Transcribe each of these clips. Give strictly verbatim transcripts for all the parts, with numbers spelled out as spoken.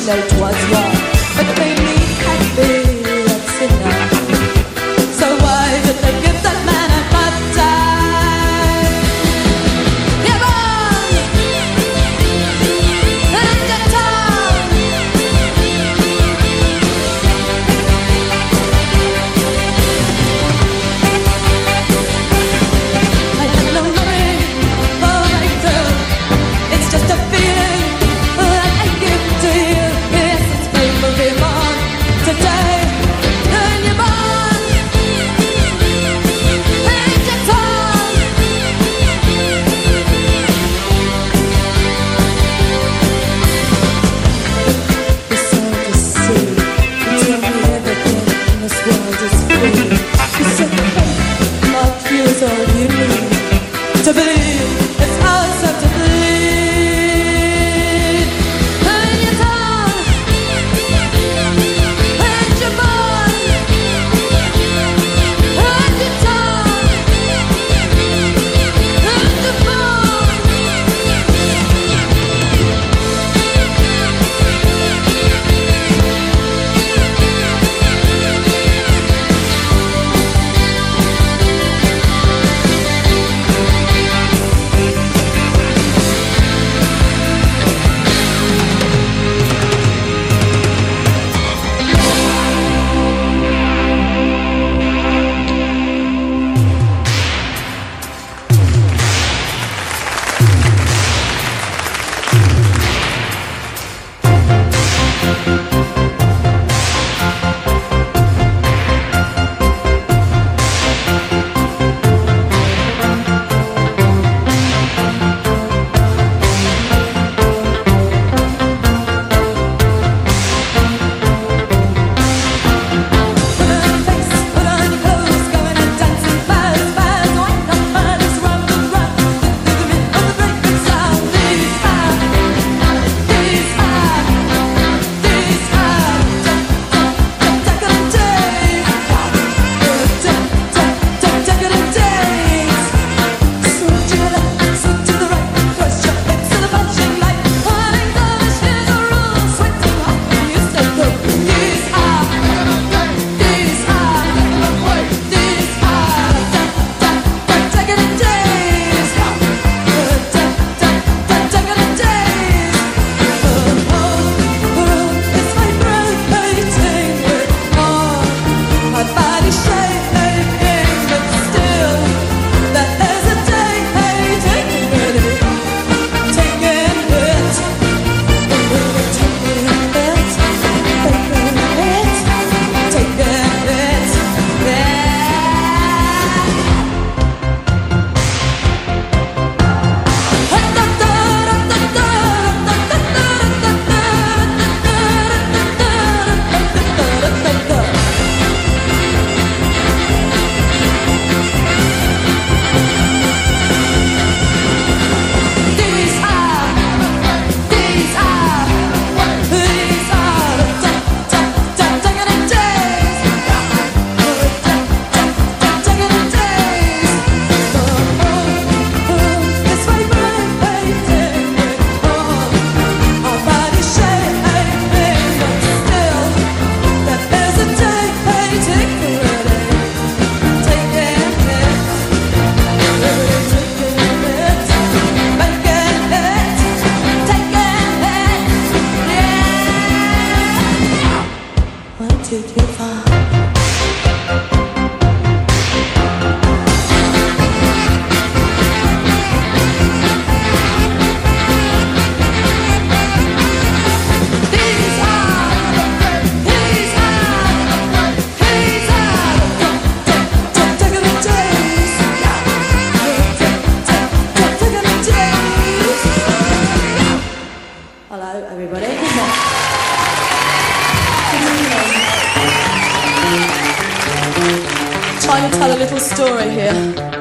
trying to tell a little story here.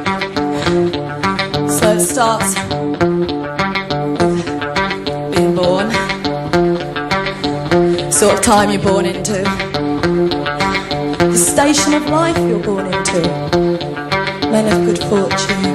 So it starts with being born, sort of time you're born into, the station of life you're born into, men of good fortune.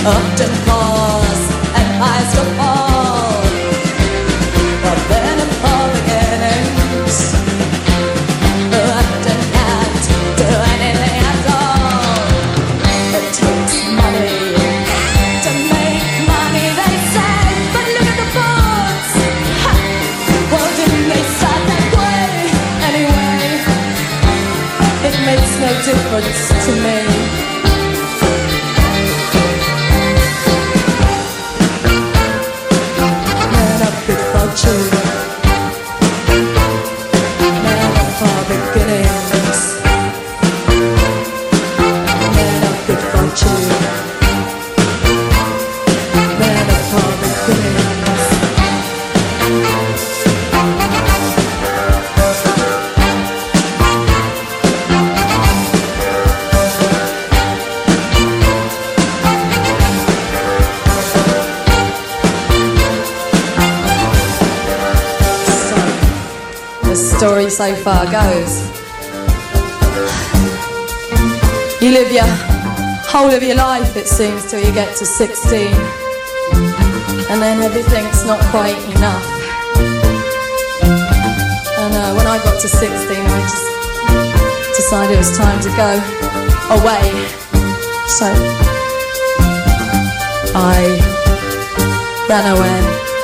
often pause and eyes to fall, but then upon beginnings, often can't do anything at all. It takes money to make money, they say, but look at the boards. Ha! Well, didn't they start that way anyway? It makes no difference to me. Children, men of our beginnings, men of good fortune, men of our beginnings. Story so far goes, you live your whole of your life, it seems, till you get to sixteen, and then everything's not quite enough. And uh, when I got to sixteen, I just decided it was time to go away, so I ran away.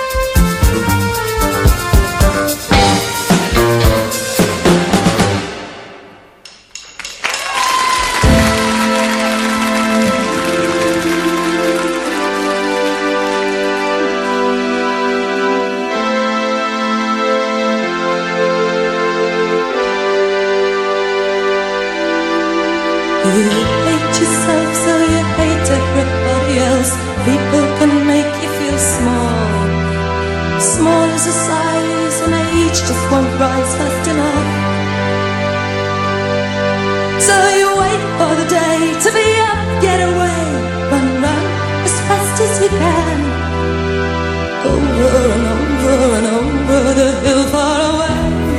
You hate yourself, so you hate everybody else. People can make you feel small, small as a size, and age just won't rise fast enough. So you wait for the day to be up, get away, run, run as fast as you can, over and over and over the hill far away.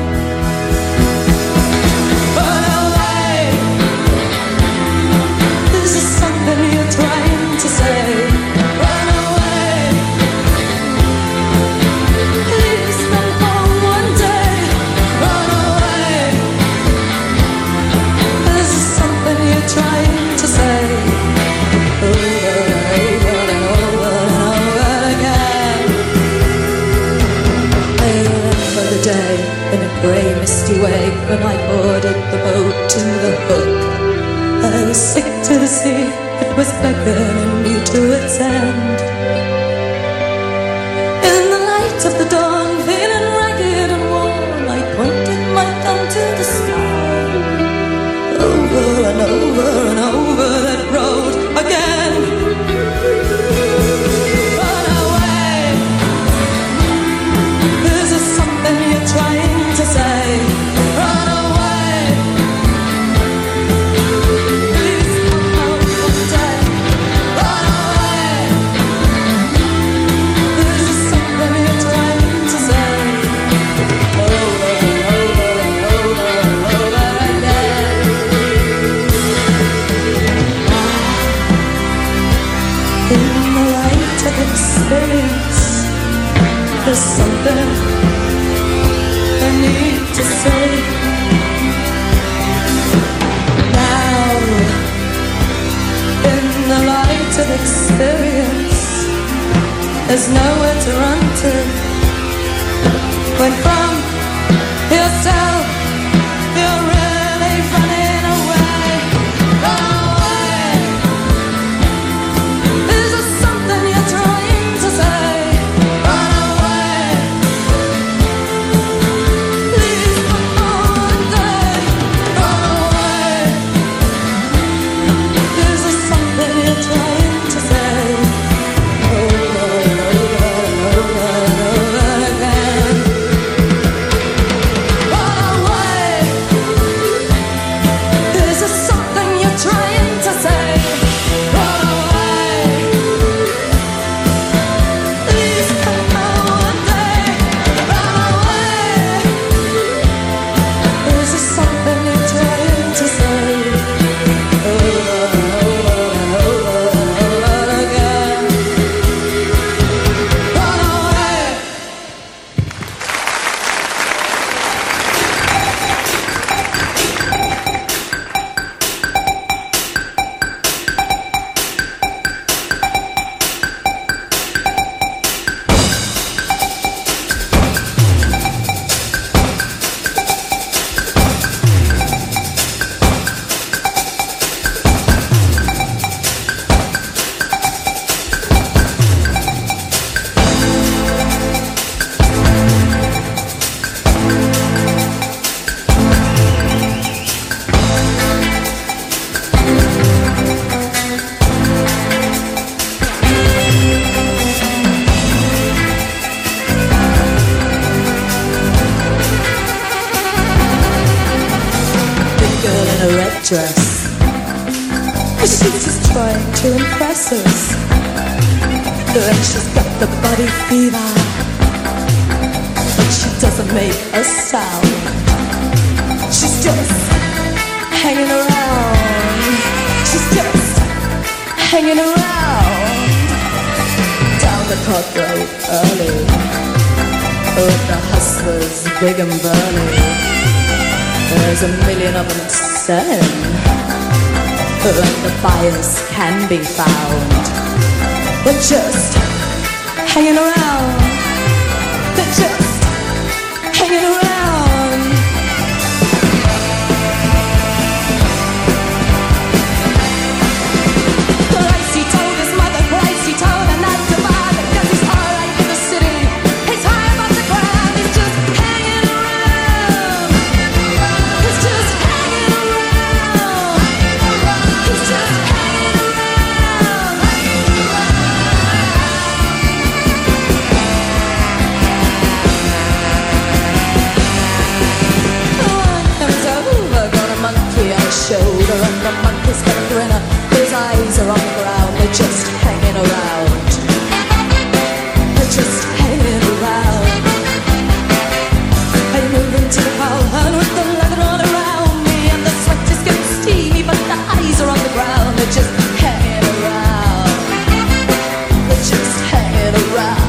Trying to say, run away. Please come home one day. Run away. This is something you're trying to say, over and over and over and over again. I remember the day in a grey misty way when I boarded the boat in the Hook. I was sick to the sea, it was beckoning me to its end. In the light of the dawn, feeling ragged and worn, I pointed my thumb to the sky. Over and over and over that road again. Run away. This is something you're trying to say. Run away. There's something I need to say now. In the light of experience, there's nowhere to run to. When from yourself you're really running away. Run away. Is there something you're trying to say? Over and over and over again. dress. She's just trying to impress us. And she's got the body fever, but she doesn't make a sound. She's just hanging around. She's just hanging around. Down the Park Road early, with the hustlers big and burly. There's a million of them selling, and the buyers can be found. They're just hanging around. They're just hanging around. Thrice he told his mother, thrice he told her not to bother, 'cause he's alright in the city. He's high above the ground. He's just hanging around. He's just hanging around. He's just hanging around. Shoulder and the monkey's got a grin. His eyes are on the ground. They're just hanging around. They're just hanging around. I move into the hall and with the leather all around me, and the sweat is getting steamy, but the eyes are on the ground. They're just hanging around. They're just hanging around.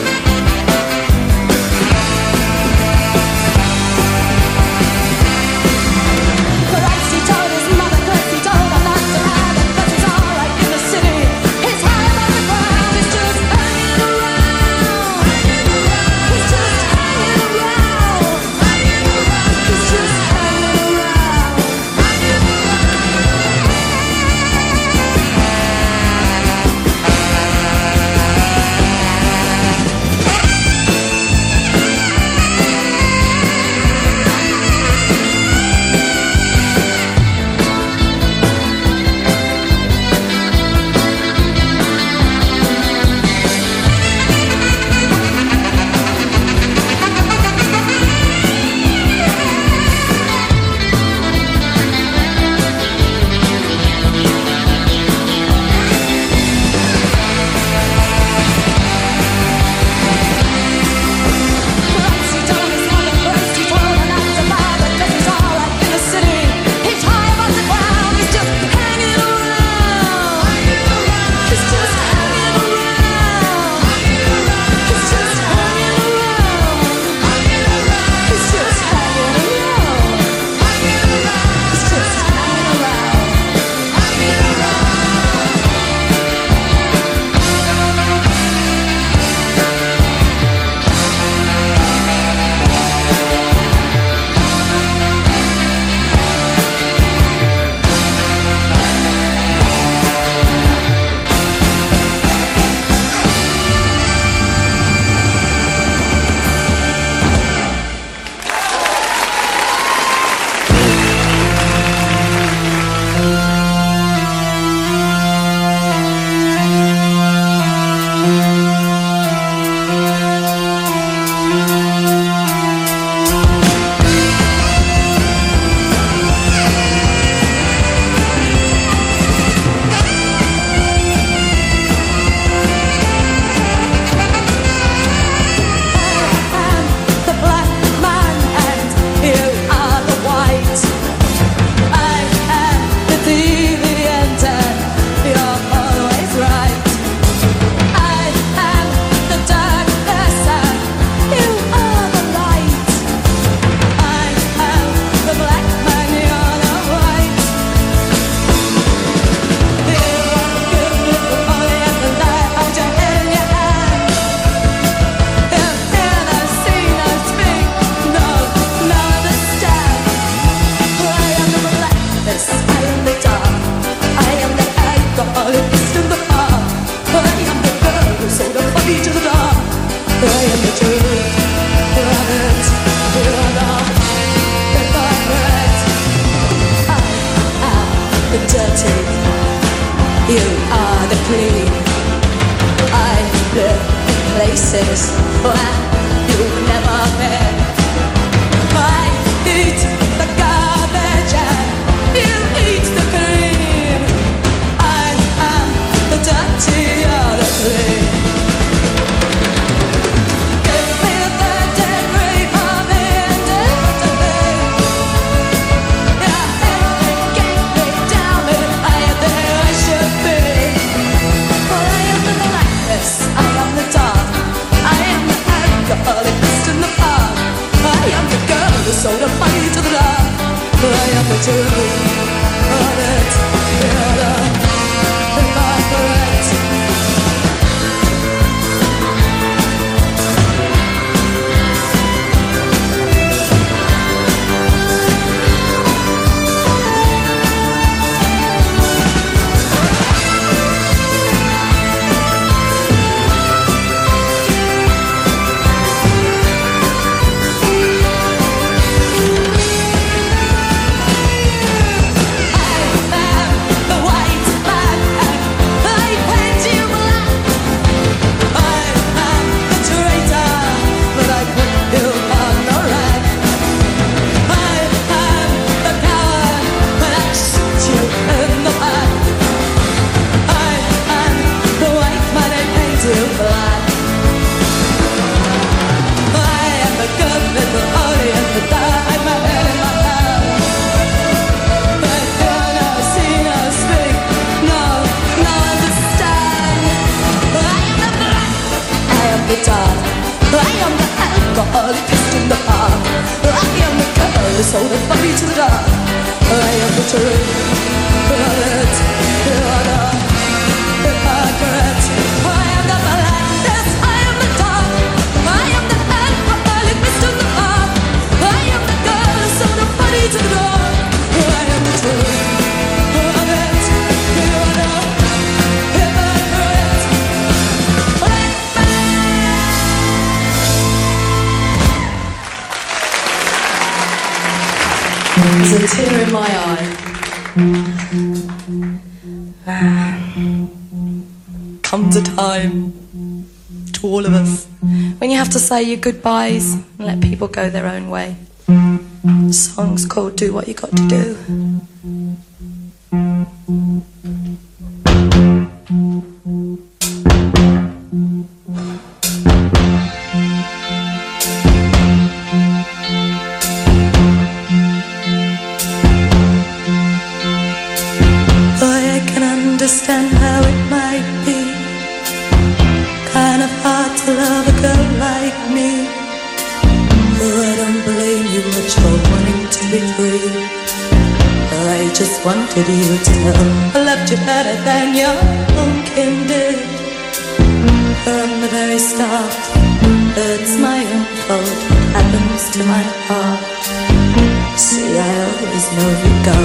places where you've never been. I eat the garbage and you eat sold a body to the dark. I am the truth, it, you are the hypocrite. I am the blackness, I am the dark. I am the alcoholic mist in the heart. I am the girl who sold a body to the dark. I am the truth, it, you are the hypocrite. There's a tear in my eye. Comes a time to all of us when you have to say your goodbyes and let people go their own way. The song's called Do What You Got to Do. Understand how it might be kind of hard to love a girl like me. Oh, I don't blame you much for wanting to be free. I just wanted you to know I loved you better than your own kin did. From the very start, it's my own fault what happens to my heart. See, I always know you go.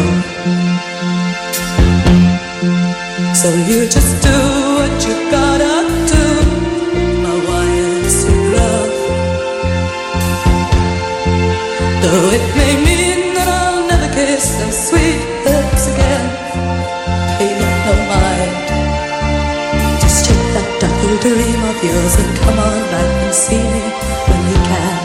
So you just do what you gotta do, my wild sweet love. Though it may mean that I'll never kiss those sweet lips again, pay it no mind. Just take that double dream of yours and come on back and see me when you can.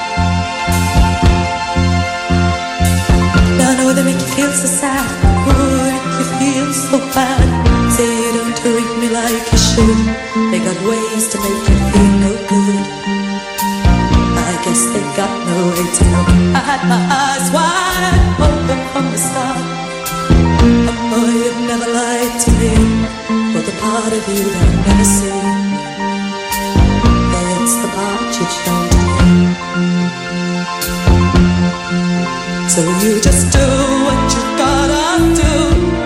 I know they make you feel so sad, or make you feel so bad. Say you don't treat me like you should. They got ways to make you feel no good. I guess they got no way to know. I had my eyes wide open from the start. I know you've never lied to me, but the part of you that I've never seen, it's the part you've shown to me. So you just do what you gotta do.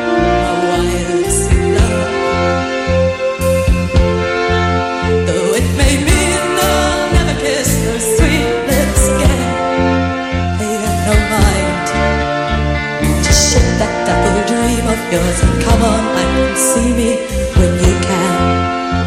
Yours and come on back and see me when you can.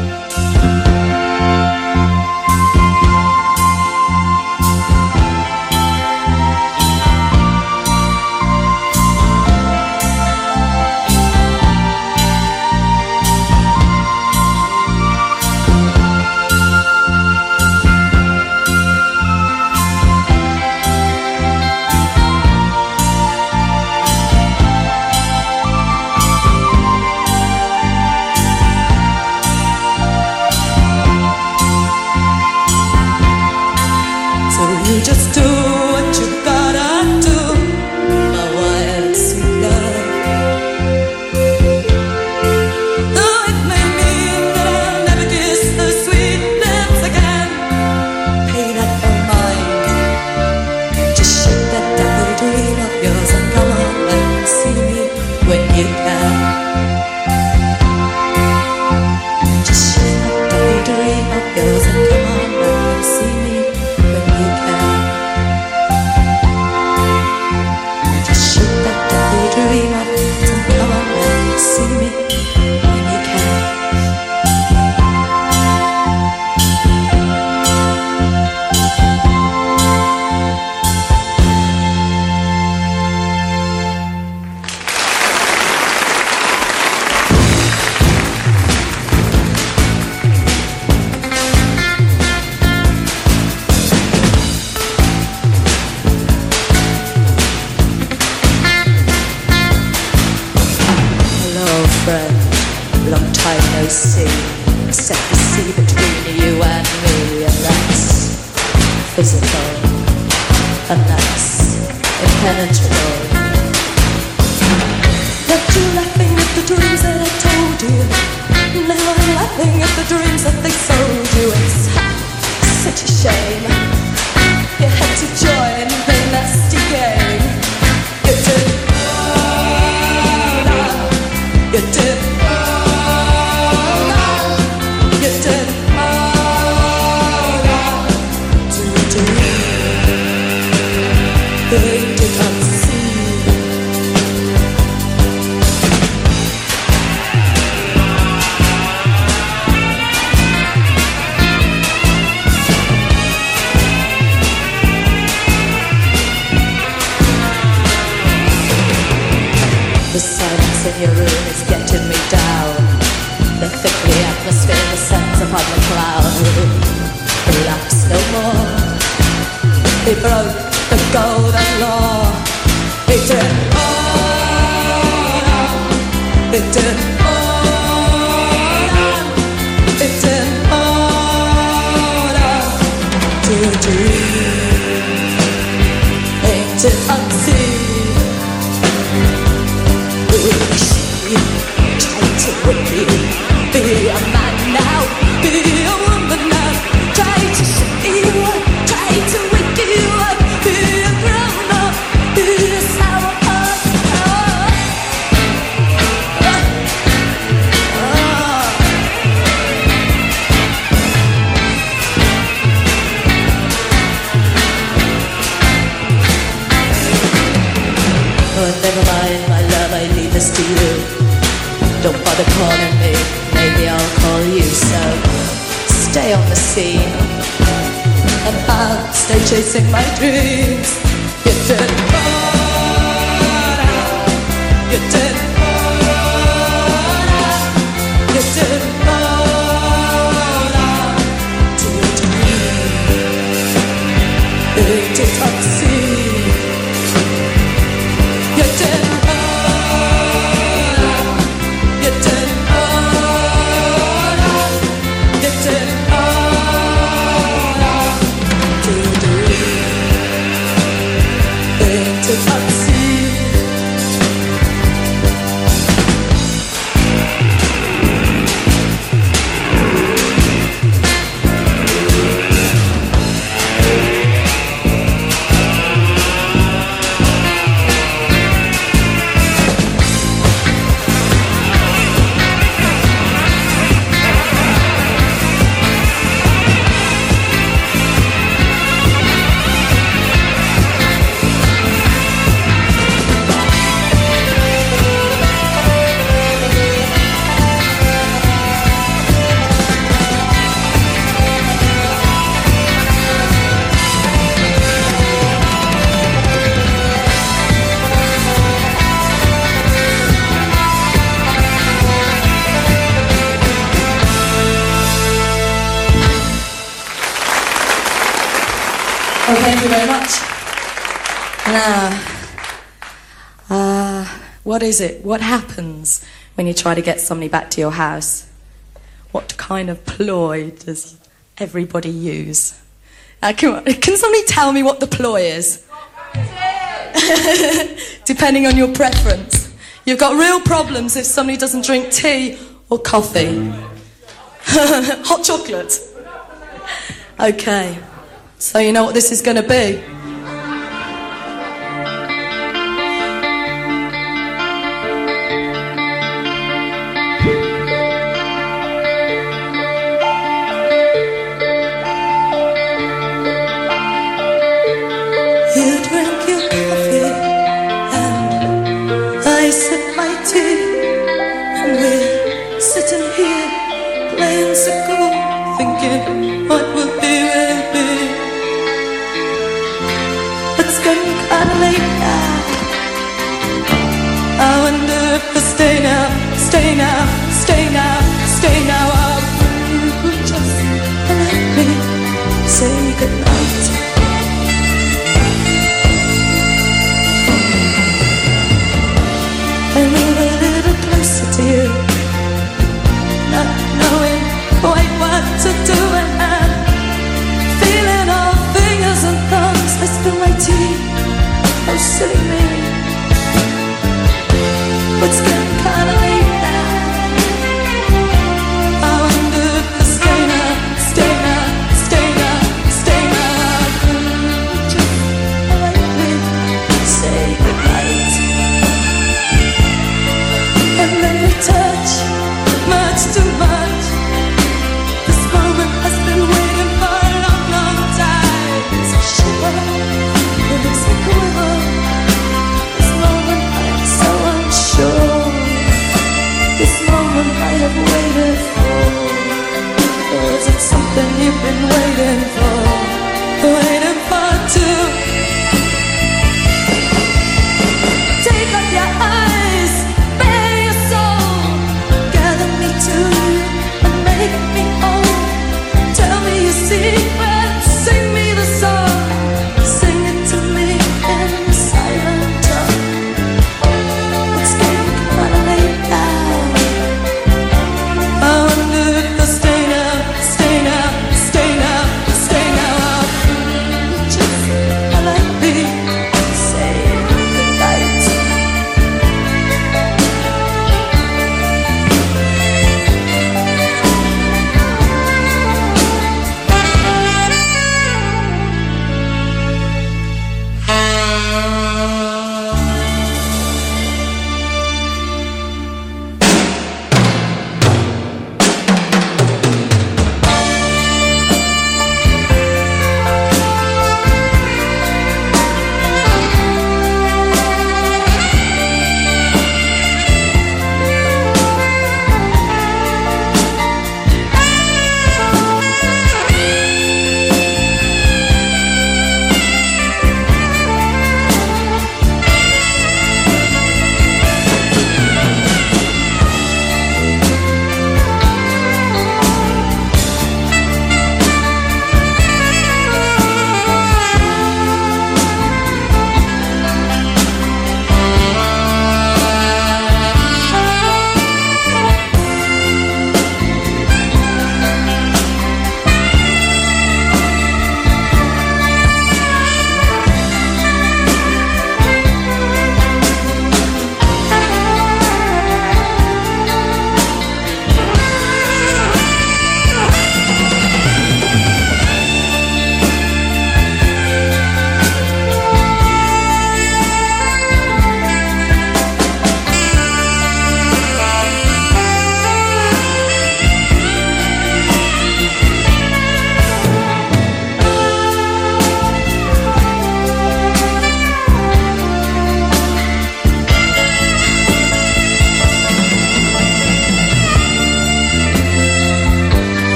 Just do what you gotta do, my wild sweet love. Though it may mean that I'll never kiss the sweet lips again, pay that no mind. Just shake that double dream of yours and come on back and see me when you can. Just shake that double dream of yours and come on back and see me when you can. Dream of it and come on back and see me when you can. Long time no see, except the sea between you and me, and that's physical, and that's impenetrable. Left you laughing at the dreams that I told you. Now I'm laughing at the dreams that they sold you. It's such a shame you had to join the nasty game. is getting me down. The thickly atmosphere descends upon the cloud. Relax no more. He broke the golden law. He did order. He did order. He did order to dream. Ain't it unseen? Try to win me. Be a man now. Be a woman now. Try to shake you up. Try to wake you up. Be a grown up. Be a sour up. Oh, never mind, my love, I leave this to you. Don't bother calling me, maybe I'll call you. So stay on the scene, and I'll stay chasing my dreams. You did order. You did order. You did order to a dream. Ain't it unseen? You did order. You did order. You did order to a dream. Ain't it unseen? Well, thank you very much. Now, uh, what is it? What happens when you try to get somebody back to your house? What kind of ploy does everybody use? Uh, come on, can somebody tell me what the ploy is? Depending on your preference. You've got real problems if somebody doesn't drink tea or coffee. Hot chocolate. Okay. So you know what this is going to be. You drink your coffee and I sip my tea, and we're sitting here playing Sickle, thinking what will be will be. It's getting kinda late now. I wonder if I stay now, stay now, stay now, stay now. Or you just let me say goodnight. I move a little closer to you, not knowing quite what to do, and I'm feeling all fingers and thumbs. I spill my tea, oh silly me. It's getting kinda late now. I wonder if I stay now, stay now, stay now, stay now. Just let me say goodnight. And then we touch, much too much. This moment has been waiting for a long, long time. It's a shiver, it's a quiver. This moment I am so unsure. This moment I have waited for. Or is it something you've been waiting for? Waiting for too. Take off your eyes, bare your soul.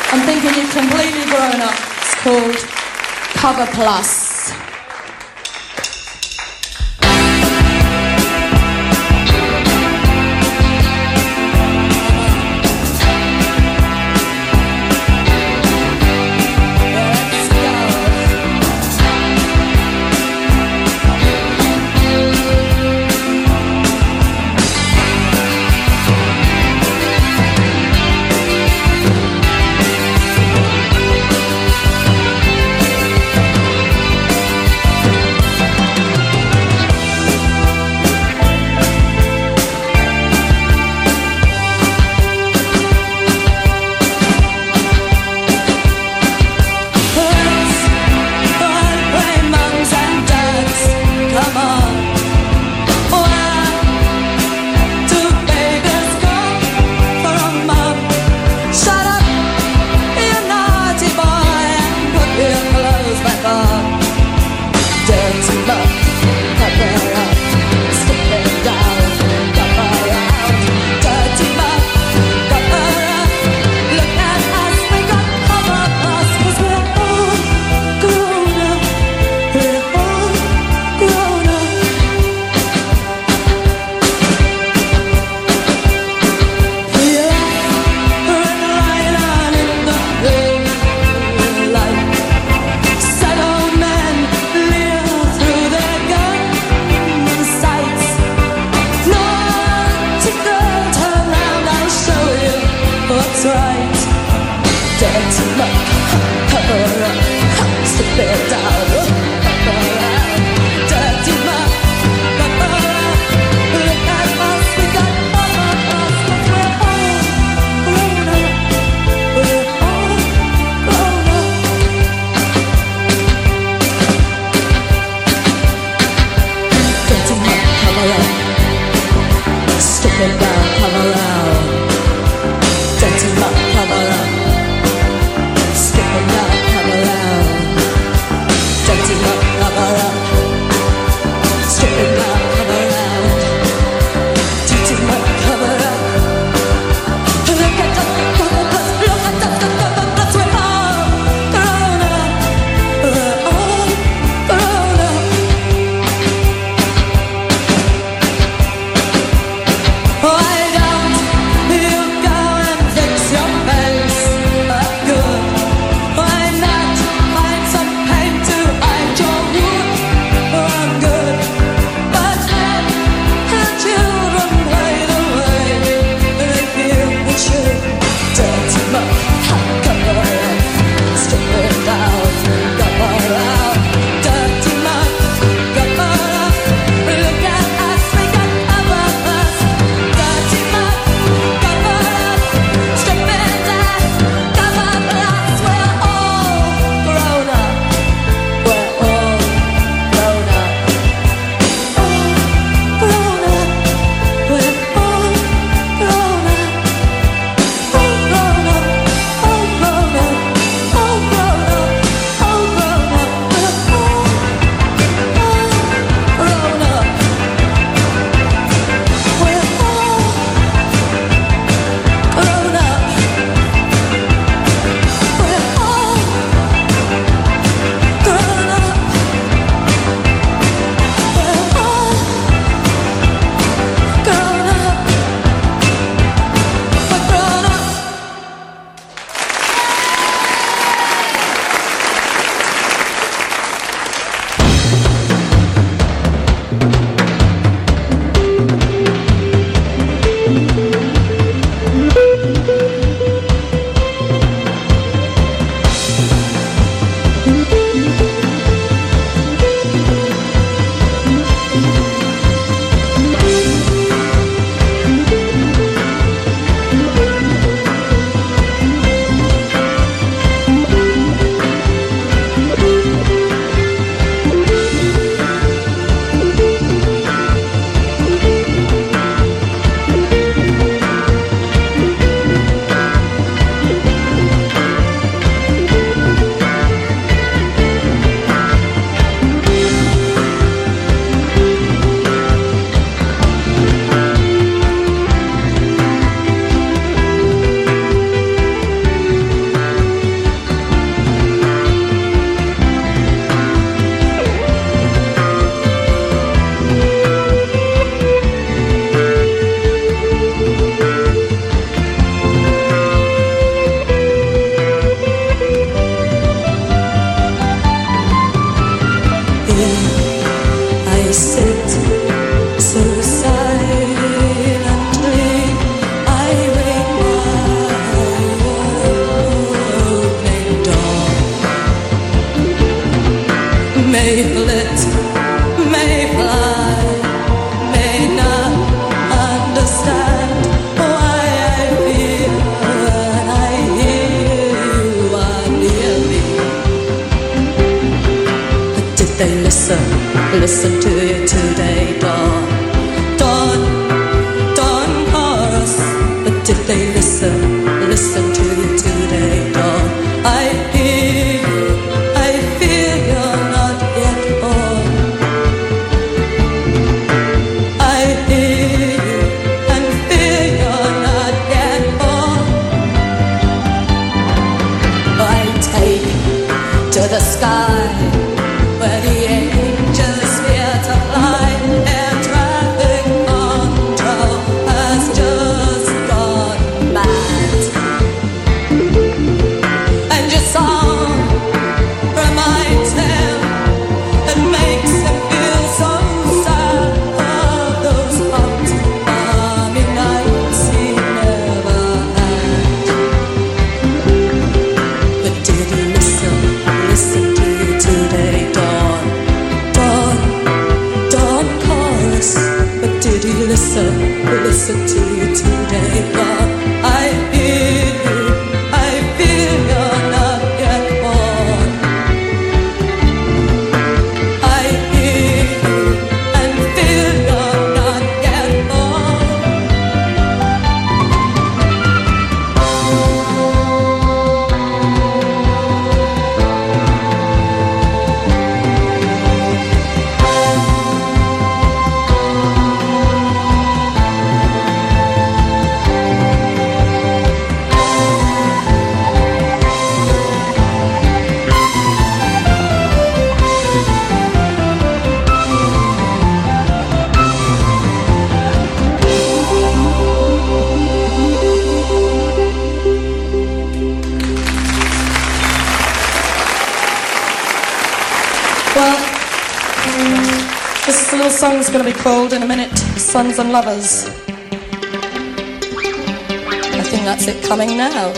I'm thinking you've completely grown up. It's called Cover Plus. may flit, may fly, may not understand why I feel when I hear you are near me. But did they listen, listen to you today, dawn, dawn, dawn chorus? But did they listen, listen to you today, dawn? I hear you, I feel you're not yet born. I hear you and feel you're not yet born. I take to the sky where the angels fear to fly. Air traffic control has just gone mad. And your song reminds him, it makes him feel so sad. Of those hot, balmy nights he never had. But did he listen, listen to you today, dawn, dawn, dawn chorus? But did he listen, listen to you today, dawn? I hear you, I feel you're not yet born. I hear you and feel you're not yet born. Well, this little song's going to be called in a minute Sons and Lovers. I think that's it coming now.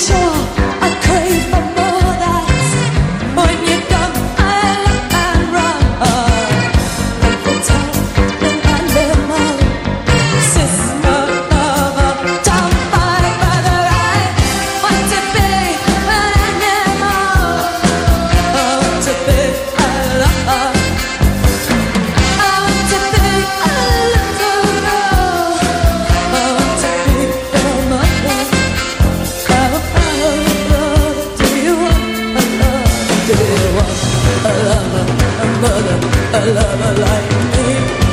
Sure, I crave for more that when you come, I look and run. a lover like me.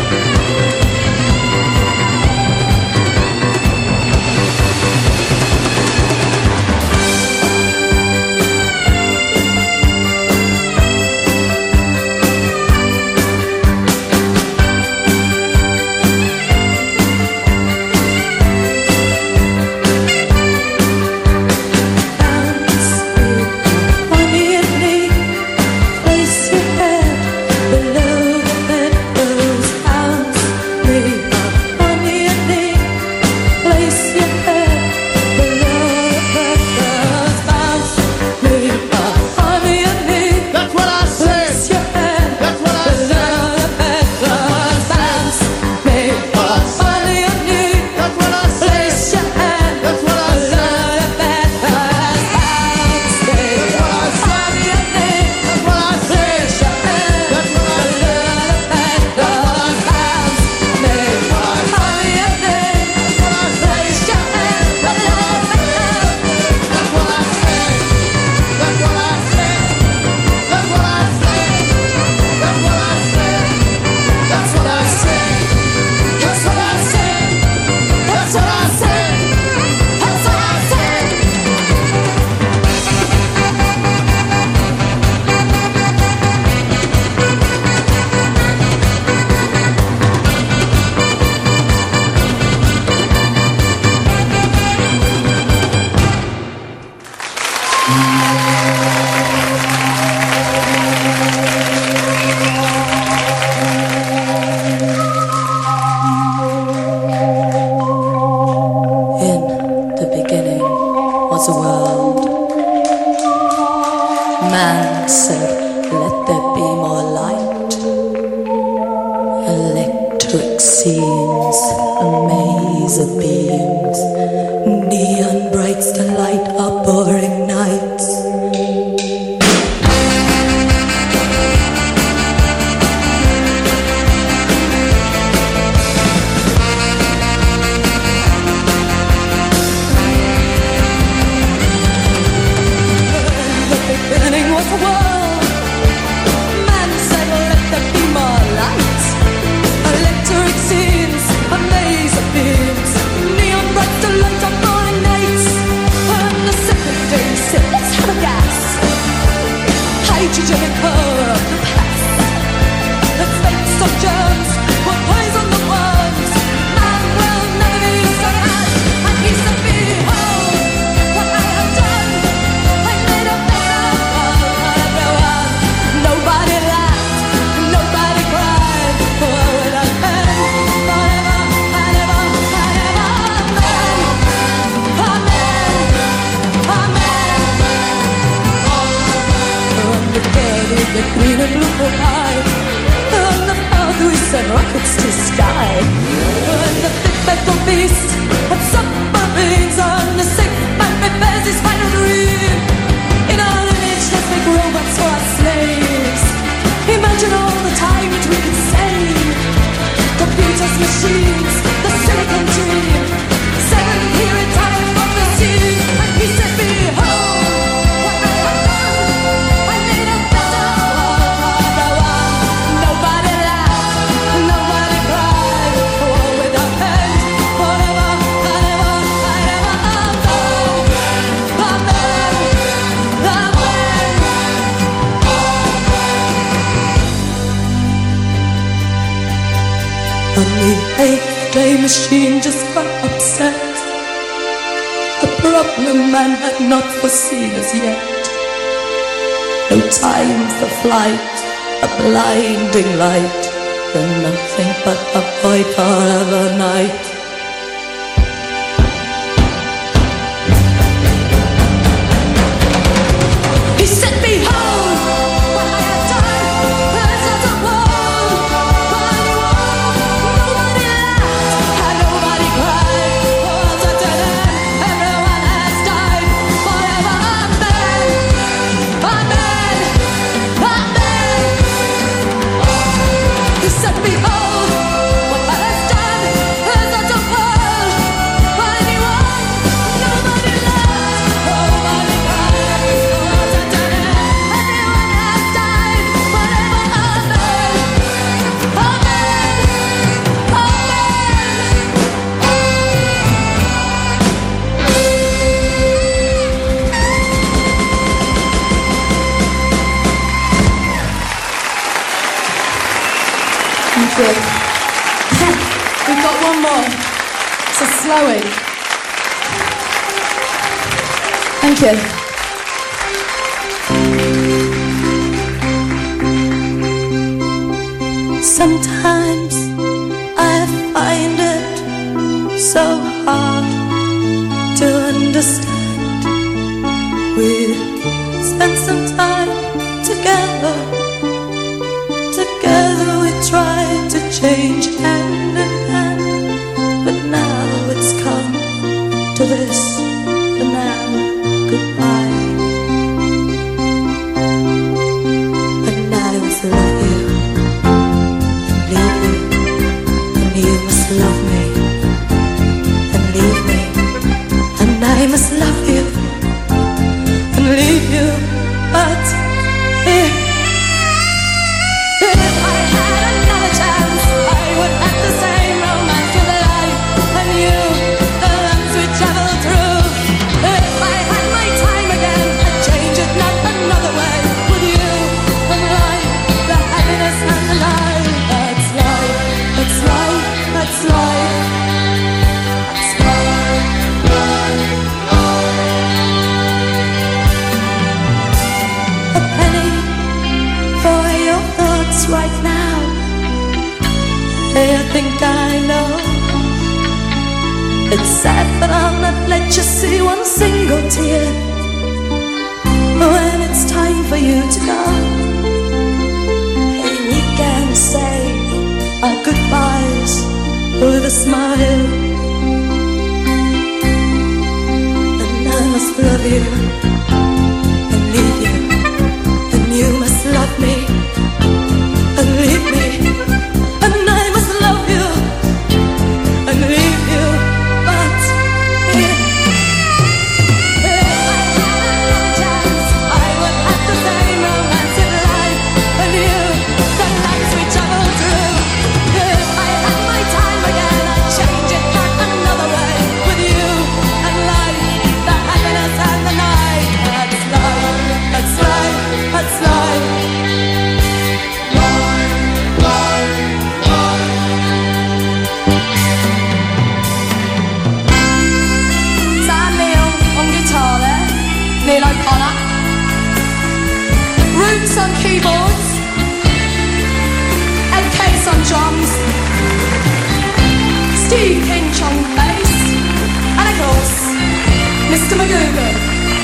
Machine just got upset. The problem man had not foreseen as yet. No time for flight, a blinding light, and nothing but a void forever night. He sent me home. What I had done, there's not a word. Nobody laughed, nobody cried. World's a dead end, everyone has died. Forever amen, amen, amen. He sent me home. What I had done, there's not Thank you. We've got one more. It's a slowing. Thank you. Sometimes I find it so hard to understand. We spent some time together. Together we tried to change hand in hand, but now it's come to this. For now, goodbye. And I must love you and leave you, and you must love me and leave me, and I must love you and leave you, but if right now, hey, I think I know. It's sad, but I'll not let you see one single tear. When it's time for you to go, hey, we can say our goodbyes with a smile. And I must love you and leave you, and you must love me and leave me, and I must love you and leave you, but if, if I had another chance, I would have the same romantic life and you, the nights we traveled through. If I had my time again, I'd change it for another way with you and life, the happiness and the night. That's life, that's life, that's life. Neil O'Connor, Roots on keyboards, Ed Case on drums, Steve Kinch on bass, and of course, Mister McGougan.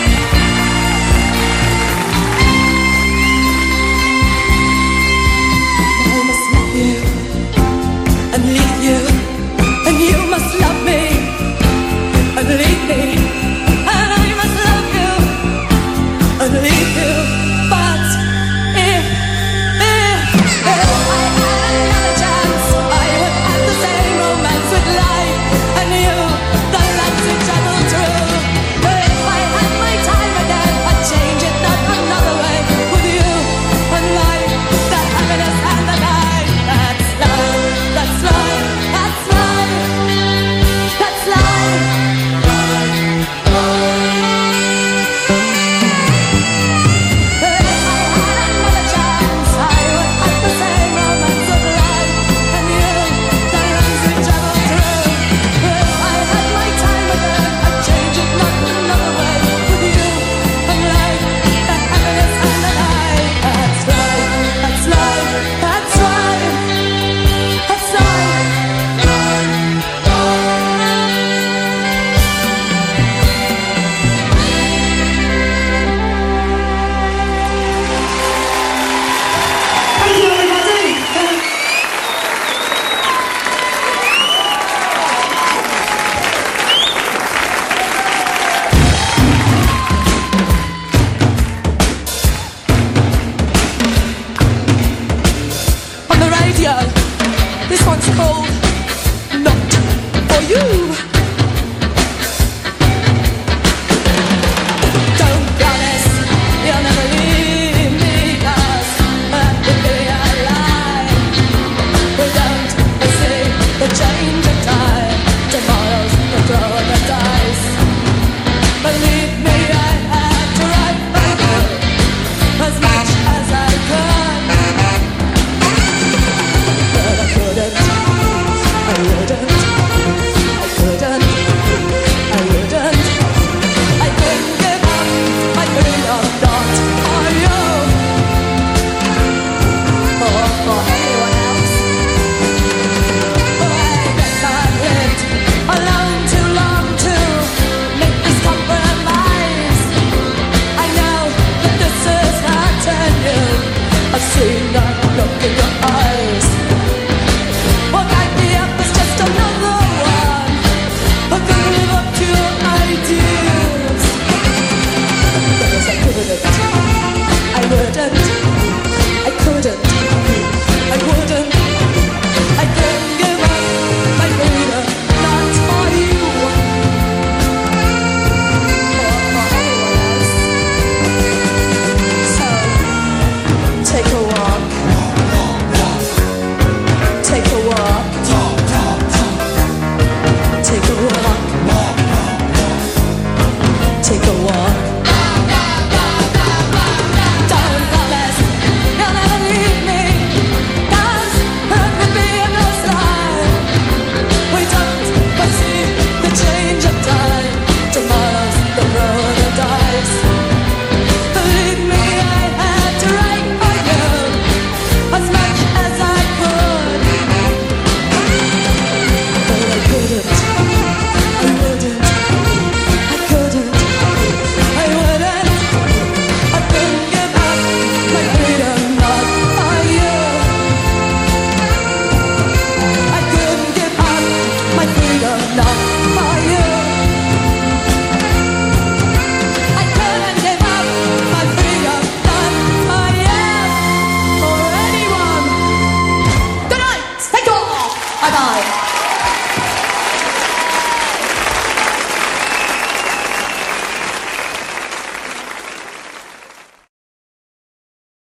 I must love you and leave you, and you must love me and leave me. Leave you, but if, if, if I had another chance, I would have the same romance with life and you, the lights we traveled through. If I had I say not